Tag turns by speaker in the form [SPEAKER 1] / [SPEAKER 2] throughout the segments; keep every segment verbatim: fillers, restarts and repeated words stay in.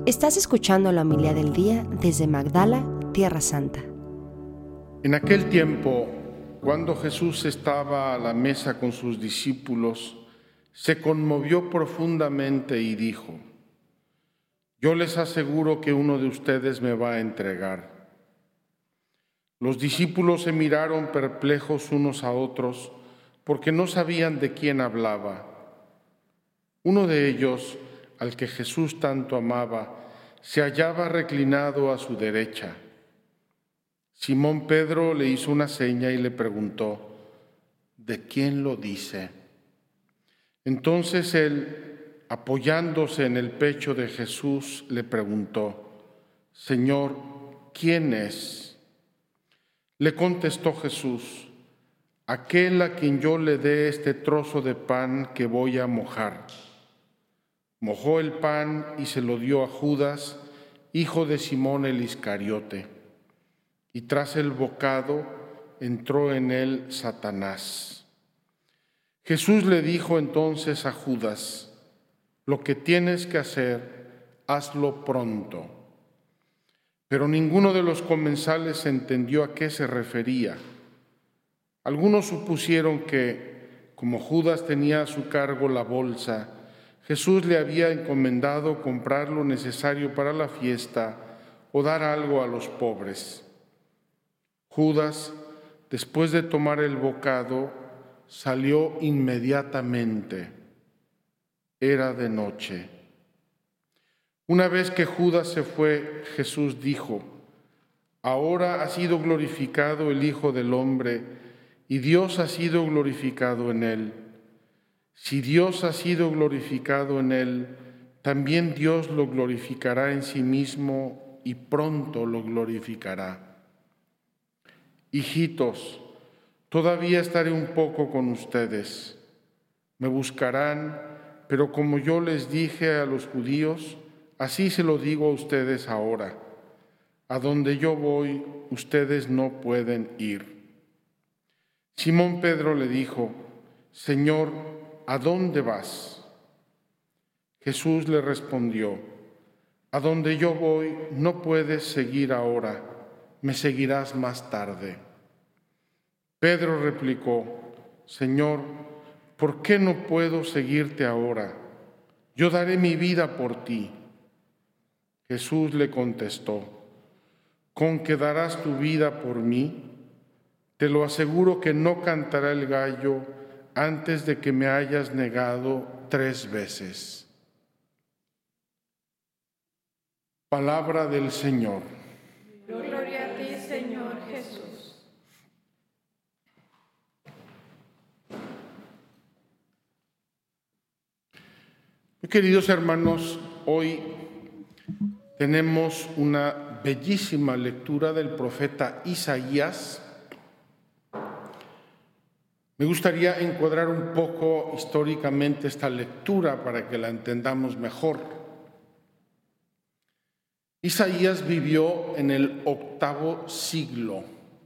[SPEAKER 1] Estás escuchando la homilía del día desde Magdala, Tierra Santa.
[SPEAKER 2] En aquel tiempo, cuando Jesús estaba a la mesa con sus discípulos, se conmovió profundamente y dijo: Yo les aseguro que uno de ustedes me va a entregar. Los discípulos se miraron perplejos unos a otros porque no sabían de quién hablaba. Uno de ellos, al que Jesús tanto amaba, se hallaba reclinado a su derecha. Simón Pedro le hizo una seña y le preguntó: ¿de quién lo dice? Entonces él, apoyándose en el pecho de Jesús, le preguntó: Señor, ¿quién es? Le contestó Jesús: aquel a quien yo le dé este trozo de pan que voy a mojar. Mojó el pan y se lo dio a Judas, hijo de Simón el Iscariote. Y tras el bocado entró en él Satanás. Jesús le dijo entonces a Judas: lo que tienes que hacer, hazlo pronto. Pero ninguno de los comensales entendió a qué se refería. Algunos supusieron que, como Judas tenía a su cargo la bolsa, Jesús le había encomendado comprar lo necesario para la fiesta o dar algo a los pobres. Judas, después de tomar el bocado, salió inmediatamente. Era de noche. Una vez que Judas se fue, Jesús dijo: ahora ha sido glorificado el Hijo del Hombre y Dios ha sido glorificado en él. Si Dios ha sido glorificado en él, también Dios lo glorificará en sí mismo y pronto lo glorificará. Hijitos, todavía estaré un poco con ustedes. Me buscarán, pero como yo les dije a los judíos, así se lo digo a ustedes ahora. A donde yo voy, ustedes no pueden ir. Simón Pedro le dijo: Señor, ¿a dónde vas? Jesús le respondió: a donde yo voy no puedes seguir ahora, me seguirás más tarde. Pedro replicó: Señor, ¿por qué no puedo seguirte ahora? Yo daré mi vida por ti. Jesús le contestó: ¿con que darás tu vida por mí? Te lo aseguro que no cantará el gallo antes de que me hayas negado tres veces. Palabra del Señor.
[SPEAKER 3] Gloria a ti, Señor Jesús.
[SPEAKER 2] Muy queridos hermanos, hoy tenemos una bellísima lectura del profeta Isaías. Me gustaría encuadrar un poco históricamente esta lectura para que la entendamos mejor. Isaías vivió en el octavo siglo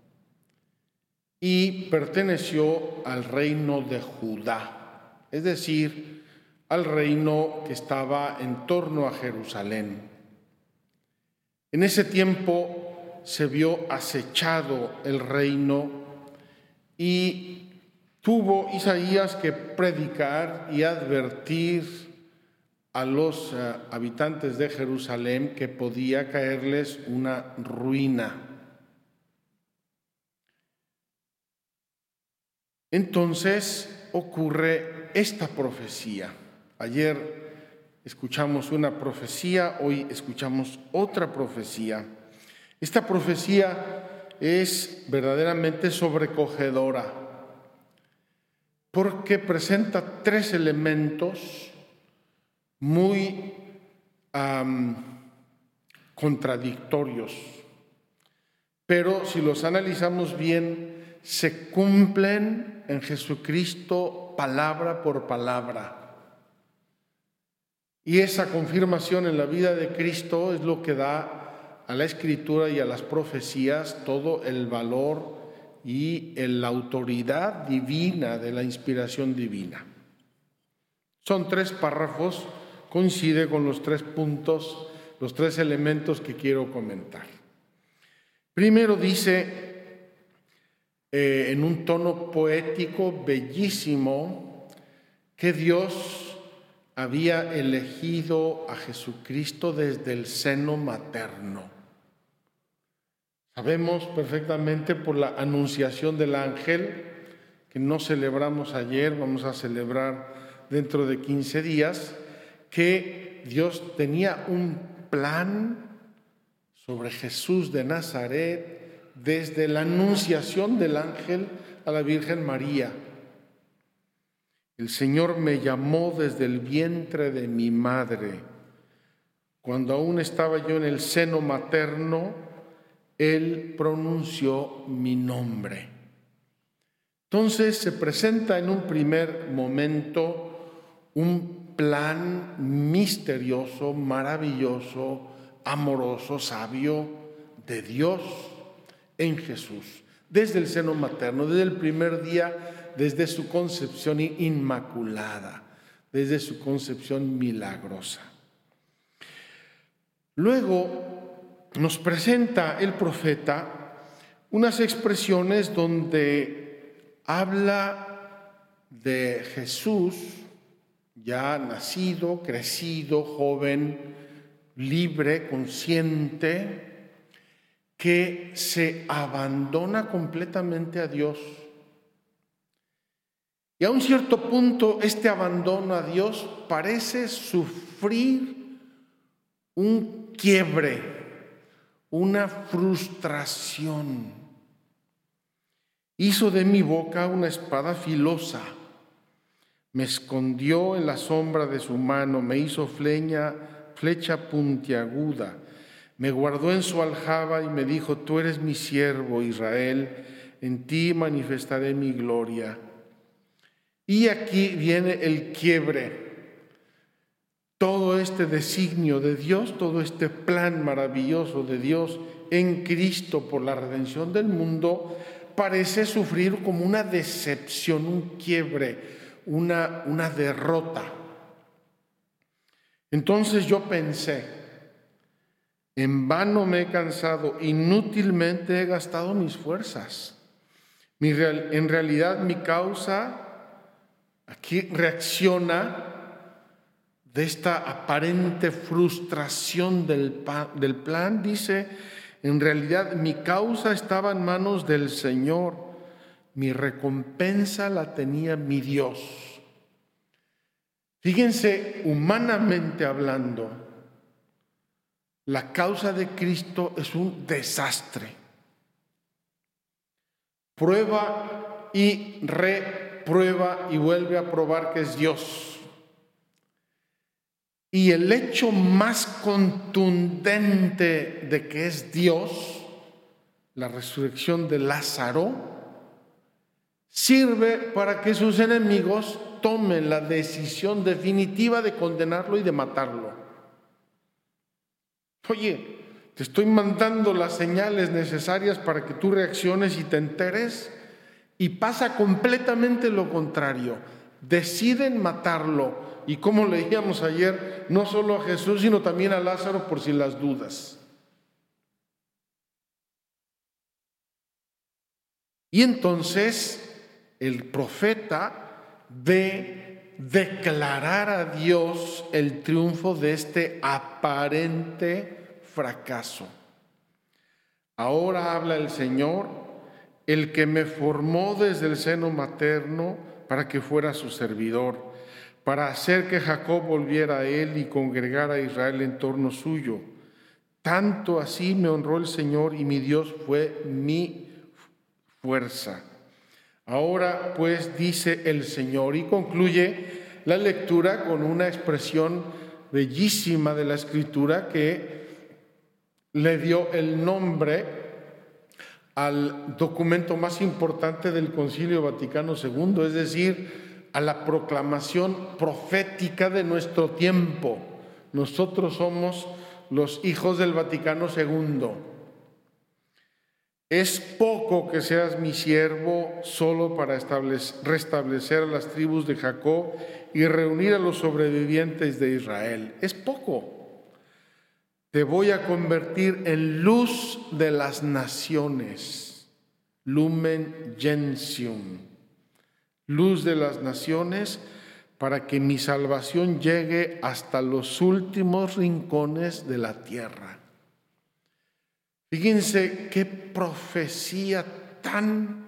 [SPEAKER 2] y perteneció al reino de Judá, es decir, al reino que estaba en torno a Jerusalén. En ese tiempo se vio acechado el reino y tuvo Isaías que predicar y advertir a los uh, habitantes de Jerusalén que podía caerles una ruina. Entonces ocurre esta profecía. Ayer escuchamos una profecía, hoy escuchamos otra profecía. Esta profecía es verdaderamente sobrecogedora, porque presenta tres elementos muy um, contradictorios, pero si los analizamos bien, se cumplen en Jesucristo palabra por palabra. Y esa confirmación en la vida de Cristo es lo que da a la Escritura y a las profecías todo el valor y la autoridad divina de la inspiración divina. Son tres párrafos, coincide con los tres puntos los tres elementos que quiero comentar. Primero dice, eh, en un tono poético bellísimo, que Dios había elegido a Jesucristo desde el seno materno. Sabemos perfectamente por la anunciación del ángel, que no celebramos ayer, vamos a celebrar dentro de quince días, que Dios tenía un plan sobre Jesús de Nazaret desde la anunciación del ángel a la Virgen María. El Señor me llamó desde el vientre de mi madre. Cuando aún estaba yo en el seno materno, Él pronunció mi nombre. Entonces se presenta en un primer momento un plan misterioso, maravilloso, amoroso, sabio de Dios en Jesús, desde el seno materno, desde el primer día, desde su concepción inmaculada, desde su concepción milagrosa. Luego nos presenta el profeta unas expresiones donde habla de Jesús ya nacido, crecido, joven, libre, consciente, que se abandona completamente a Dios. Y a un cierto punto este abandono a Dios parece sufrir un quiebre, una frustración. Hizo de mi boca una espada filosa, me escondió en la sombra de su mano, me hizo flecha, flecha puntiaguda, me guardó en su aljaba y me dijo, tú eres mi siervo, Israel, en ti manifestaré mi gloria. Y aquí viene el quiebre. Todo este designio de Dios, todo este plan maravilloso de Dios en Cristo por la redención del mundo, parece sufrir como una decepción, un quiebre, una, una derrota. Entonces yo pensé, en vano me he cansado, inútilmente he gastado mis fuerzas. Mi real, en realidad mi causa aquí reacciona de esta aparente frustración del, del plan. Dice, en realidad mi causa estaba en manos del Señor, mi recompensa la tenía mi Dios. Fíjense, humanamente hablando, la causa de Cristo es un desastre. Prueba y reprueba y vuelve a probar que es Dios. Y el hecho más contundente de que es Dios, la resurrección de Lázaro, sirve para que sus enemigos tomen la decisión definitiva de condenarlo y de matarlo. Oye, te estoy mandando las señales necesarias para que tú reacciones y te enteres, y pasa completamente lo contrario. Deciden matarlo. Y como leíamos ayer, no solo a Jesús, sino también a Lázaro, por si las dudas. Y entonces el profeta ve declarar a Dios el triunfo de este aparente fracaso. Ahora habla el Señor, el que me formó desde el seno materno para que fuera su servidor, para hacer que Jacob volviera a él y congregara a Israel en torno suyo. Tanto así me honró el Señor y mi Dios fue mi fuerza. Ahora pues dice el Señor, y concluye la lectura con una expresión bellísima de la Escritura que le dio el nombre al documento más importante del Concilio Vaticano segundo, es decir, a la proclamación profética de nuestro tiempo. Nosotros somos los hijos del Vaticano segundo. Es poco que seas mi siervo solo para establecer, restablecer a las tribus de Jacob y reunir a los sobrevivientes de Israel. Es poco. Te voy a convertir en luz de las naciones. Lumen Gentium. Luz de las naciones, para que mi salvación llegue hasta los últimos rincones de la tierra. Fíjense qué profecía tan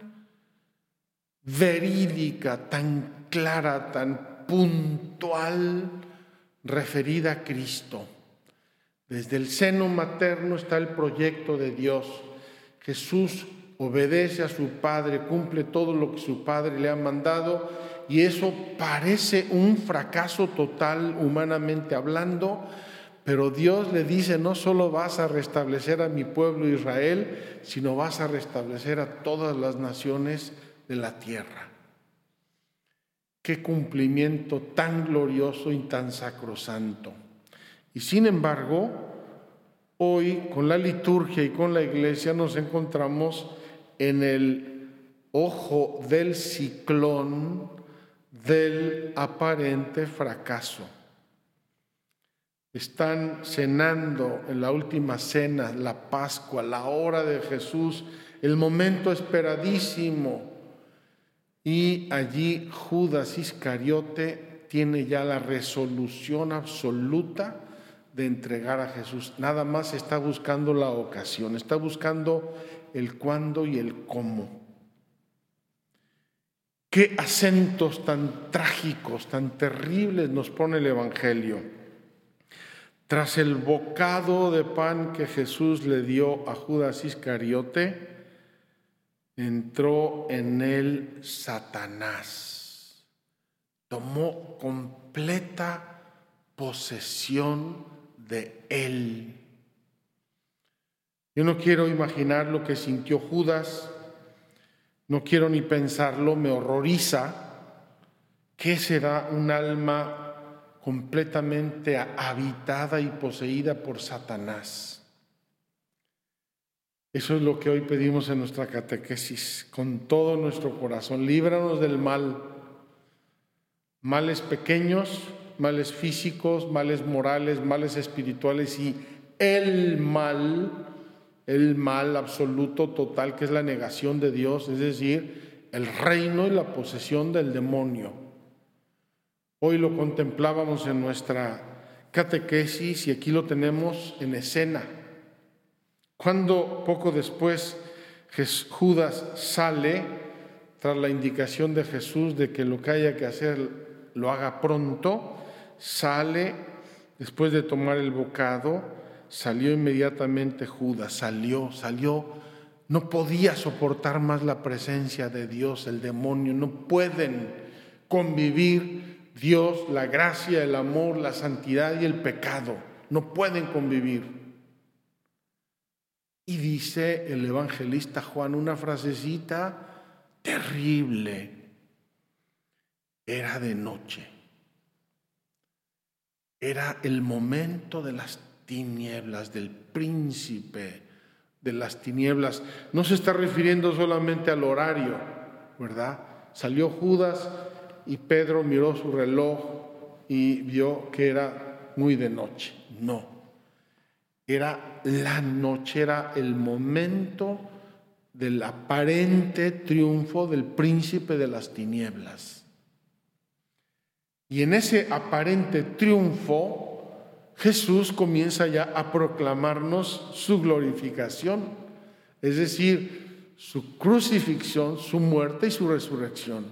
[SPEAKER 2] verídica, tan clara, tan puntual, referida a Cristo. Desde el seno materno está el proyecto de Dios. Jesús obedece a su Padre, cumple todo lo que su Padre le ha mandado, y eso parece un fracaso total humanamente hablando, pero Dios le dice: no solo vas a restablecer a mi pueblo Israel, sino vas a restablecer a todas las naciones de la tierra. Qué cumplimiento tan glorioso y tan sacrosanto. Y sin embargo, hoy con la liturgia y con la iglesia nos encontramos en el ojo del ciclón del aparente fracaso. Están cenando en la última cena, la Pascua, la hora de Jesús, el momento esperadísimo. Y allí Judas Iscariote tiene ya la resolución absoluta de entregar a Jesús. Nada más está buscando la ocasión, está buscando el cuándo y el cómo. Qué acentos tan trágicos, tan terribles nos pone el Evangelio. Tras el bocado de pan que Jesús le dio a Judas Iscariote, entró en él Satanás. Tomó completa posesión de él. Yo no quiero imaginar lo que sintió Judas, no quiero ni pensarlo, me horroriza. ¿Qué será un alma completamente habitada y poseída por Satanás? Eso es lo que hoy pedimos en nuestra catequesis, con todo nuestro corazón. Líbranos del mal, males pequeños, males físicos, males morales, males espirituales y el mal, el mal absoluto, total, que es la negación de Dios, es decir, el reino y la posesión del demonio. Hoy lo contemplábamos en nuestra catequesis y aquí lo tenemos en escena. Cuando poco después Judas sale, tras la indicación de Jesús de que lo que haya que hacer lo haga pronto, sale, después de tomar el bocado, salió inmediatamente Judas, salió, salió, no podía soportar más la presencia de Dios, el demonio, no pueden convivir Dios, la gracia, el amor, la santidad y el pecado, no pueden convivir. Y dice el evangelista Juan una frasecita terrible: era de noche. Era el momento de las tinieblas, del príncipe de las tinieblas. No se está refiriendo solamente al horario, ¿verdad? Salió Judas y Pedro miró su reloj y vio que era muy de noche. No, era la noche, era el momento del aparente triunfo del príncipe de las tinieblas. Y en ese aparente triunfo, Jesús comienza ya a proclamarnos su glorificación, es decir, su crucifixión, su muerte y su resurrección.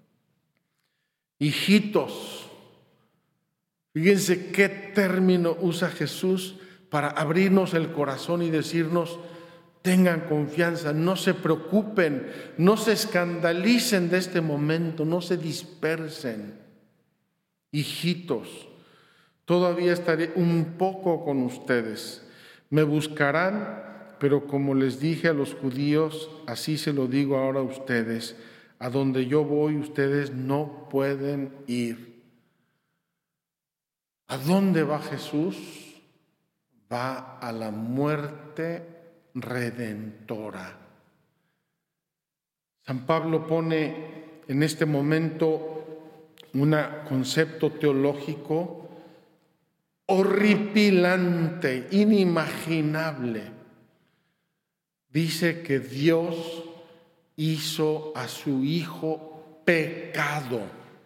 [SPEAKER 2] Hijitos, fíjense qué término usa Jesús para abrirnos el corazón y decirnos: tengan confianza, no se preocupen, no se escandalicen de este momento, no se dispersen. Hijitos, todavía estaré un poco con ustedes. Me buscarán, pero como les dije a los judíos, así se lo digo ahora a ustedes: a donde yo voy, ustedes no pueden ir. ¿A dónde va Jesús? Va a la muerte redentora. San Pablo pone en este momento un concepto teológico horripilante, inimaginable. Dice que Dios hizo a su Hijo pecado.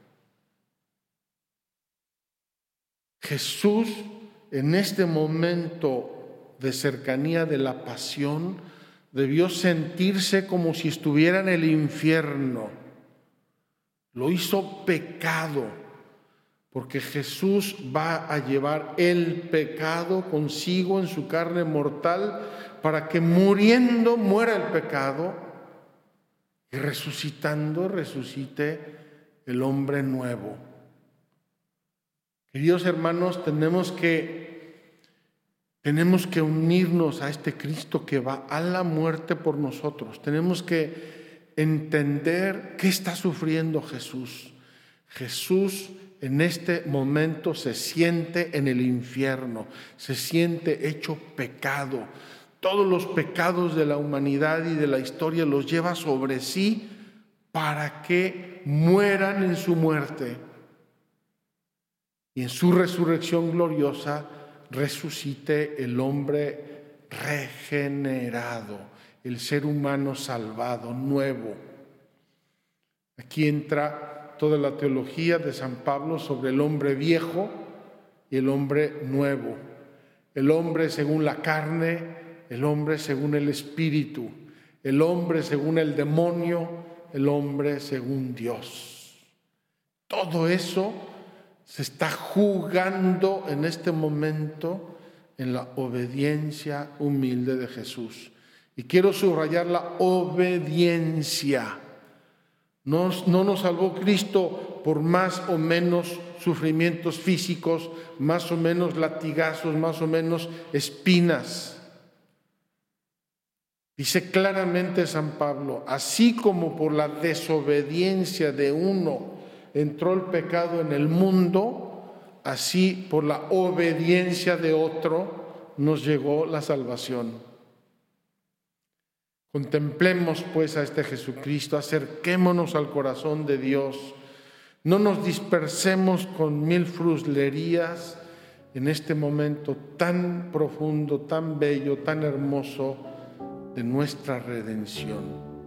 [SPEAKER 2] Jesús, en este momento de cercanía de la pasión, debió sentirse como si estuviera en el infierno. Lo hizo pecado, porque Jesús va a llevar el pecado consigo en su carne mortal para que muriendo muera el pecado y resucitando resucite el hombre nuevo. Queridos hermanos, tenemos que, tenemos que unirnos a este Cristo que va a la muerte por nosotros. Tenemos que entender qué está sufriendo Jesús. Jesús en este momento se siente en el infierno, se siente hecho pecado. Todos los pecados de la humanidad y de la historia los lleva sobre sí para que mueran en su muerte. Y en su resurrección gloriosa resucite el hombre regenerado, el ser humano salvado, nuevo. Aquí entra toda la teología de San Pablo sobre el hombre viejo y el hombre nuevo. El hombre según la carne, el hombre según el espíritu, el hombre según el demonio, el hombre según Dios. Todo eso se está jugando en este momento en la obediencia humilde de Jesús. Y quiero subrayar la obediencia. No, no nos salvó Cristo por más o menos sufrimientos físicos, más o menos latigazos, más o menos espinas. Dice claramente San Pablo, así como por la desobediencia de uno entró el pecado en el mundo, así por la obediencia de otro nos llegó la salvación. Contemplemos pues a este Jesucristo, acerquémonos al corazón de Dios, no nos dispersemos con mil fruslerías en este momento tan profundo, tan bello, tan hermoso de nuestra redención.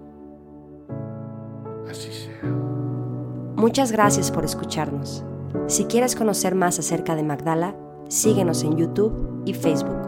[SPEAKER 2] Así sea.
[SPEAKER 1] Muchas gracias por escucharnos. Si quieres conocer más acerca de Magdala, síguenos en YouTube y Facebook.